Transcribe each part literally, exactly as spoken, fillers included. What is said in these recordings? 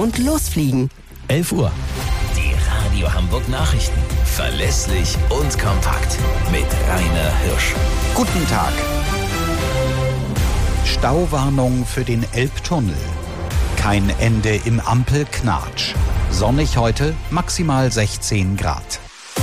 und losfliegen. elf Uhr. Die Radio Hamburg Nachrichten. Verlässlich und kompakt. Mit Rainer Hirsch. Guten Tag. Stauwarnung für den Elbtunnel. Kein Ende im Ampelknatsch. Sonnig heute, maximal sechzehn Grad.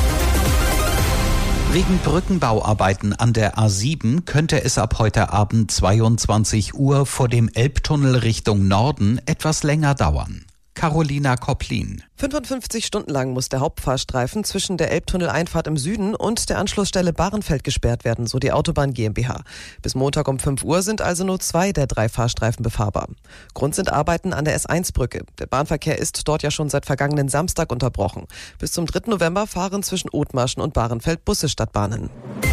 Wegen Brückenbauarbeiten an der A sieben könnte es ab heute Abend zweiundzwanzig Uhr vor dem Elbtunnel Richtung Norden etwas länger dauern. Carolina Kopplin. fünfundfünfzig Stunden lang muss der Hauptfahrstreifen zwischen der Elbtunneleinfahrt im Süden und der Anschlussstelle Bahrenfeld gesperrt werden, so die Autobahn GmbH. Bis Montag um fünf Uhr sind also nur zwei der drei Fahrstreifen befahrbar. Grund sind Arbeiten an der S eins Brücke. Der Bahnverkehr ist dort ja schon seit vergangenen Samstag unterbrochen. Bis zum dritten November fahren zwischen Othmarschen und Bahrenfeld Busse statt Bahnen.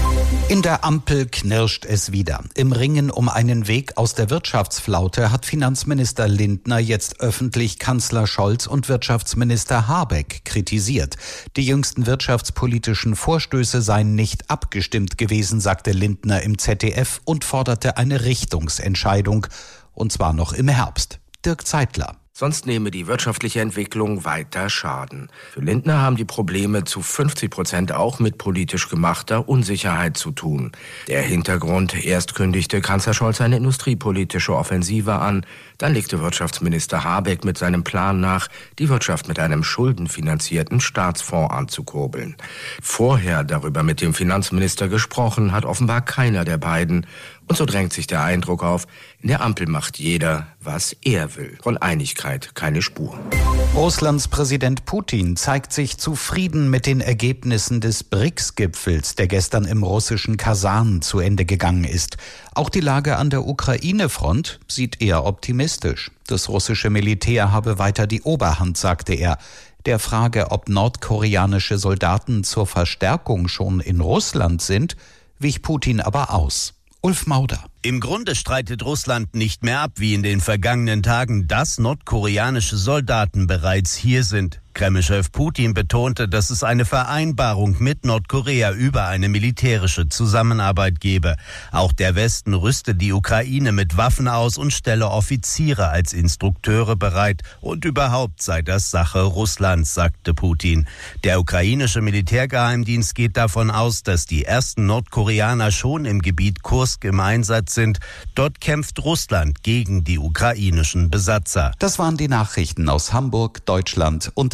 In der Ampel knirscht es wieder. Im Ringen um einen Weg aus der Wirtschaftsflaute hat Finanzminister Lindner jetzt öffentlich Kanzler Scholz und Wirtschaftsminister Habeck kritisiert. Die jüngsten wirtschaftspolitischen Vorstöße seien nicht abgestimmt gewesen, sagte Lindner im Z D F und forderte eine Richtungsentscheidung. Und zwar noch im Herbst. Dirk Zeitler. Sonst nehme die wirtschaftliche Entwicklung weiter Schaden. Für Lindner haben die Probleme zu fünfzig Prozent auch mit politisch gemachter Unsicherheit zu tun. Der Hintergrund: erst kündigte Kanzler Scholz eine industriepolitische Offensive an, dann legte Wirtschaftsminister Habeck mit seinem Plan nach, die Wirtschaft mit einem schuldenfinanzierten Staatsfonds anzukurbeln. Vorher darüber mit dem Finanzminister gesprochen hat offenbar keiner der beiden. Und so drängt sich der Eindruck auf, in der Ampel macht jeder, was er will. Von Einigkeit keine Spur. Russlands Präsident Putin zeigt sich zufrieden mit den Ergebnissen des B R I C S-Gipfels, der gestern im russischen Kasan zu Ende gegangen ist. Auch die Lage an der Ukraine-Front sieht eher optimistisch. Das russische Militär habe weiter die Oberhand, sagte er. Der Frage, ob nordkoreanische Soldaten zur Verstärkung schon in Russland sind, wich Putin aber aus. Ulf Mauder. Im Grunde streitet Russland nicht mehr ab, wie in den vergangenen Tagen, dass nordkoreanische Soldaten bereits hier sind. Kreml-Chef Putin betonte, dass es eine Vereinbarung mit Nordkorea über eine militärische Zusammenarbeit gebe. Auch der Westen rüste die Ukraine mit Waffen aus und stelle Offiziere als Instrukteure bereit. Und überhaupt sei das Sache Russlands, sagte Putin. Der ukrainische Militärgeheimdienst geht davon aus, dass die ersten Nordkoreaner schon im Gebiet Kursk im Einsatz sind. Dort kämpft Russland gegen die ukrainischen Besatzer. Das waren die Nachrichten aus Hamburg, Deutschland und